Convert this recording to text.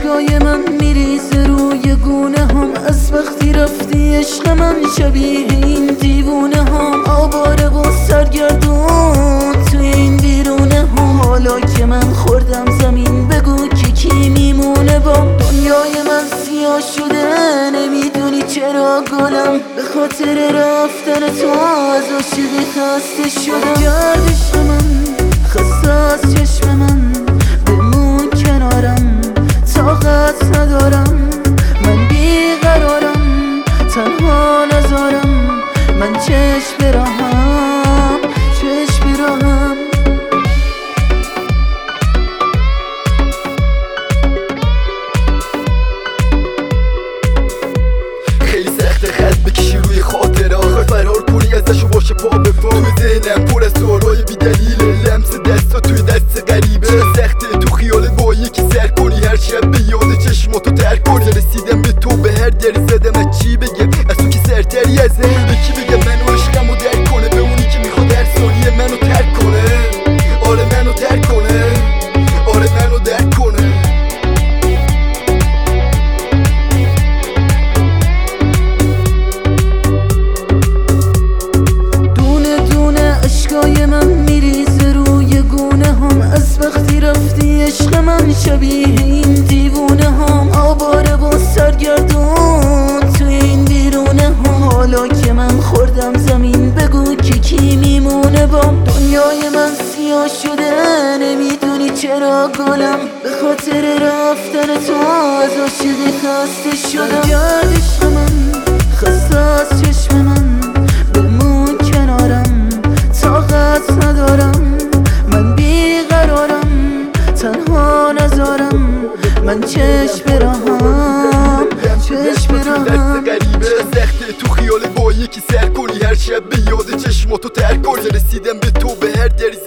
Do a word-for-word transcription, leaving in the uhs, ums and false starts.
اشکای من میریزه روی گونه هم، از وقتی رفتی عشق من شبیه این دیوونه هم، آواره و سرگردون توی این بیرونه هم. حالا که من خوردم زمین بگو که کی میمونه بام. دنیای من سیاه شده نمیدونی چرا گلم، به خاطر رفتن تو از عاشقی خسته شدم. گردش من خسته از چشم من، بمون کنارم طاقت ندارم، من بیقرارم تنها نذارم، من چشم براهم چشم براهم. خیلی سخته خط بکشی روی خاطره، آخر فرار کنی ازشو باشه پا به پا. توی ذهنم پر از سوالای بی دلیله، لمس دستا توی دست غریبه. سخته تو خیالت با یکی سر کنی، هر شب به یاد چشماتو ترک کنی. رسیدم به تو به هر دری زدم، از چی بگم از تو که سرتری ازم. به کی بگم منو عشقمو درک کنه، به اونی که میخواد هر ثانیه منو ترک کنه. آره منو درک کنه، آره منو درک کنه. اشکای من میریزه روی گونه هم، از وقتی رفتی عشق من شبیه این دیوونه هم، آواره و سرگردون توی این بیرونه هم. حالا که من خوردم زمین بگو که کی میمونه بام. دنیای من سیاه شده نمیدونی چرا گلم، به خاطر رفتن تو از عاشقی خسته شدم. گردش من خسته از چشم من، بمون کنارم طاقت ندارم، من بیقرارم تنها نذارم، من چشم براهم چشم براهم. سخته تو خیالت با یکی سر کنی، هر شب به یاد چشماتو ترک کنی. رسیدم به تو به هر دری